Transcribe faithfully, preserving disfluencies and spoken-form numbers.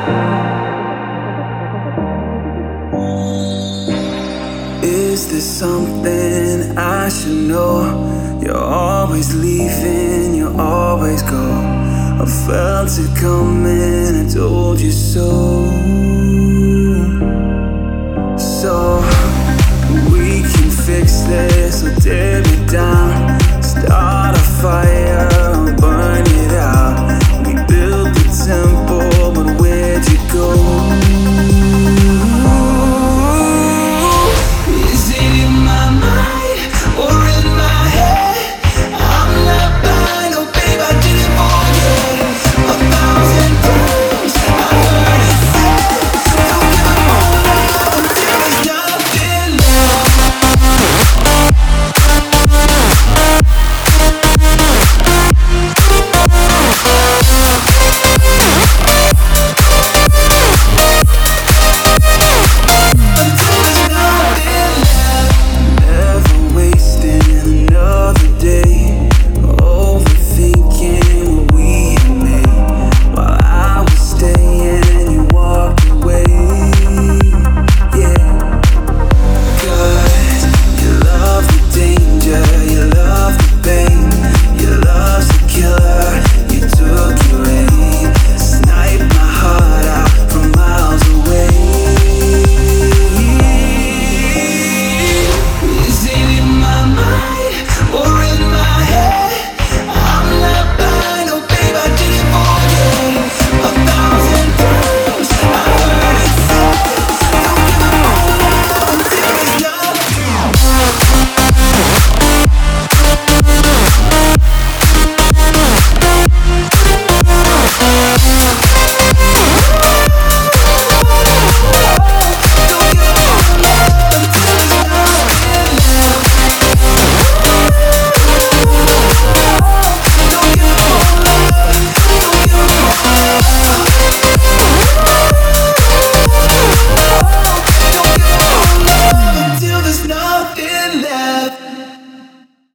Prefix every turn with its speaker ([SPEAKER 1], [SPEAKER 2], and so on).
[SPEAKER 1] Is there something I should know? You're always leaving, you always go. I felt it coming, I told you so. So we can fix this, so tear me down. Start a fire